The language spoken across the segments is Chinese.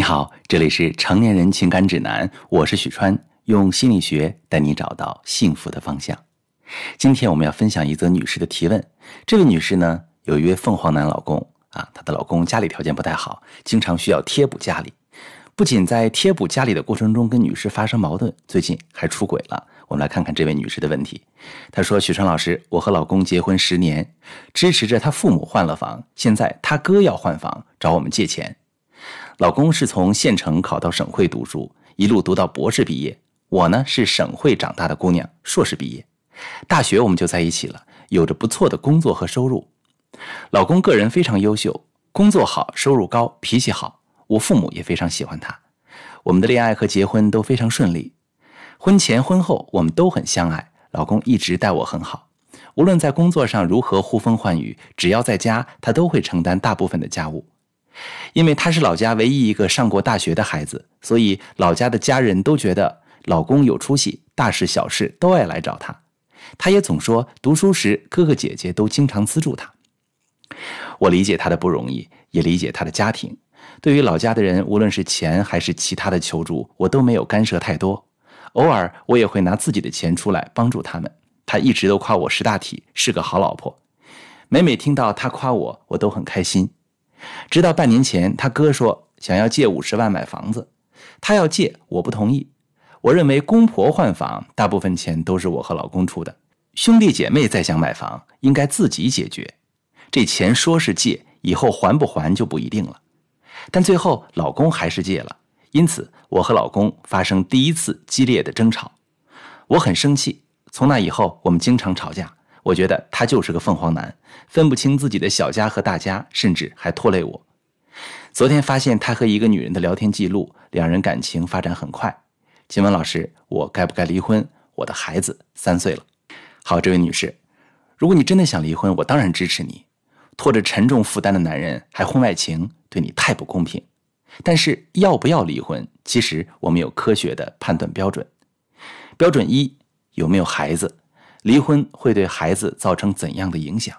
好，这里是成年人情感指南，我是许川，用心理学带你找到幸福的方向。今天我们要分享一则女士的提问。这位女士呢，有一位凤凰男老公她的老公家里条件不太好，经常需要贴补家里。不仅在贴补家里的过程中跟女士发生矛盾，最近还出轨了。我们来看看这位女士的问题。她说，许川老师，我和老公结婚10年，支持着他父母换了房，现在他哥要换房，找我们借钱。老公是从县城考到省会读书，一路读到博士毕业。我呢是省会长大的姑娘，硕士毕业。大学我们就在一起了，有着不错的工作和收入。老公个人非常优秀，工作好，收入高，脾气好，我父母也非常喜欢他。我们的恋爱和结婚都非常顺利，婚前婚后我们都很相爱，老公一直待我很好。无论在工作上如何呼风唤雨，只要在家，他都会承担大部分的家务。因为他是老家唯一一个上过大学的孩子，所以老家的家人都觉得老公有出息，大事小事都爱来找他。他也总说读书时哥哥姐姐都经常资助他。我理解他的不容易，也理解他的家庭。对于老家的人，无论是钱还是其他的求助，我都没有干涉太多。偶尔我也会拿自己的钱出来帮助他们。他一直都夸我识大体，是个好老婆。每听到他夸我，我都很开心。直到半年前，他哥说想要借50万买房子，他要借，我不同意。我认为公婆换房，大部分钱都是我和老公出的。兄弟姐妹再想买房，应该自己解决。这钱说是借，以后还不还就不一定了。但最后老公还是借了，因此我和老公发生第一次激烈的争吵。我很生气，从那以后我们经常吵架。我觉得他就是个凤凰男，分不清自己的小家和大家，甚至还拖累我。昨天发现他和一个女人的聊天记录，两人感情发展很快。请问老师，我该不该离婚？我的孩子3岁了。好，这位女士，如果你真的想离婚，我当然支持你。拖着沉重负担的男人还婚外情，对你太不公平。但是要不要离婚，其实我们有科学的判断标准。标准1，有没有孩子？离婚会对孩子造成怎样的影响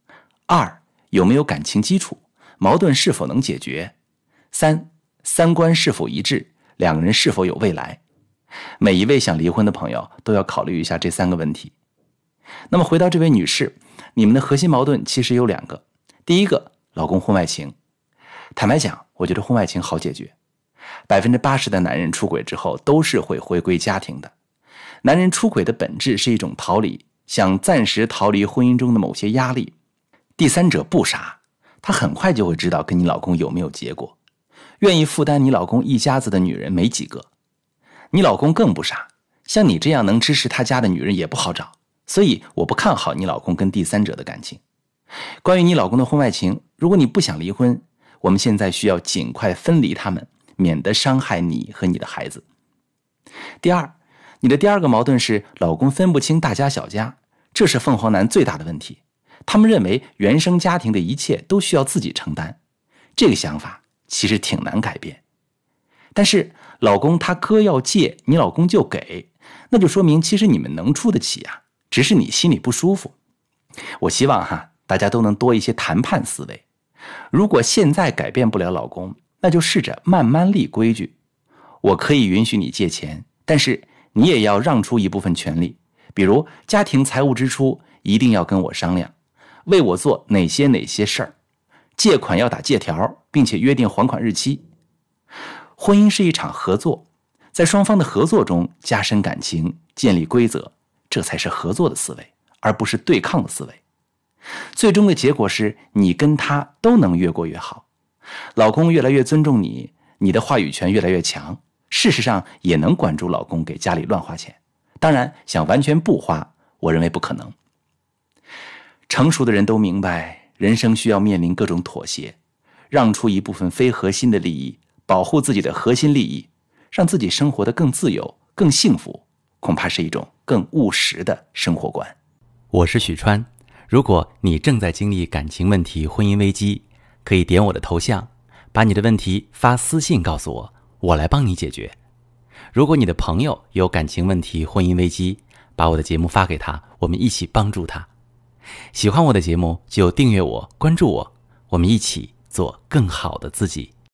？2，有没有感情基础？矛盾是否能解决？3，三观是否一致？两个人是否有未来？每一位想离婚的朋友都要考虑一下这3个问题。那么回到这位女士，你们的核心矛盾其实有2个。第一个，老公婚外情。坦白讲，我觉得婚外情好解决。80%的男人出轨之后都是会回归家庭的。男人出轨的本质是一种逃离，想暂时逃离婚姻中的某些压力。第三者不傻，他很快就会知道跟你老公有没有结果。愿意负担你老公一家子的女人没几个。你老公更不傻，像你这样能支持他家的女人也不好找。所以我不看好你老公跟第三者的感情。关于你老公的婚外情，如果你不想离婚，我们现在需要尽快分离他们，免得伤害你和你的孩子。第二，你的第2个矛盾是老公分不清大家小家，这是凤凰男最大的问题。他们认为原生家庭的一切都需要自己承担，这个想法其实挺难改变。但是老公他哥要借，你老公就给，那就说明其实你们能出得起啊，只是你心里不舒服。我希望大家都能多一些谈判思维。如果现在改变不了老公，那就试着慢慢立规矩。我可以允许你借钱，但是你也要让出一部分权利，比如家庭财务支出一定要跟我商量，为我做哪些事儿，借款要打借条，并且约定还款日期。婚姻是一场合作，在双方的合作中加深感情，建立规则，这才是合作的思维，而不是对抗的思维。最终的结果是你跟他都能越过越好，老公越来越尊重你，你的话语权越来越强，事实上也能管住老公给家里乱花钱。当然想完全不花，我认为不可能。成熟的人都明白，人生需要面临各种妥协，让出一部分非核心的利益，保护自己的核心利益，让自己生活得更自由更幸福，恐怕是一种更务实的生活观。我是许川，如果你正在经历感情问题、婚姻危机，可以点我的头像，把你的问题发私信告诉我，我来帮你解决。如果你的朋友有感情问题、婚姻危机，把我的节目发给他，我们一起帮助他。喜欢我的节目就订阅我、关注我，我们一起做更好的自己。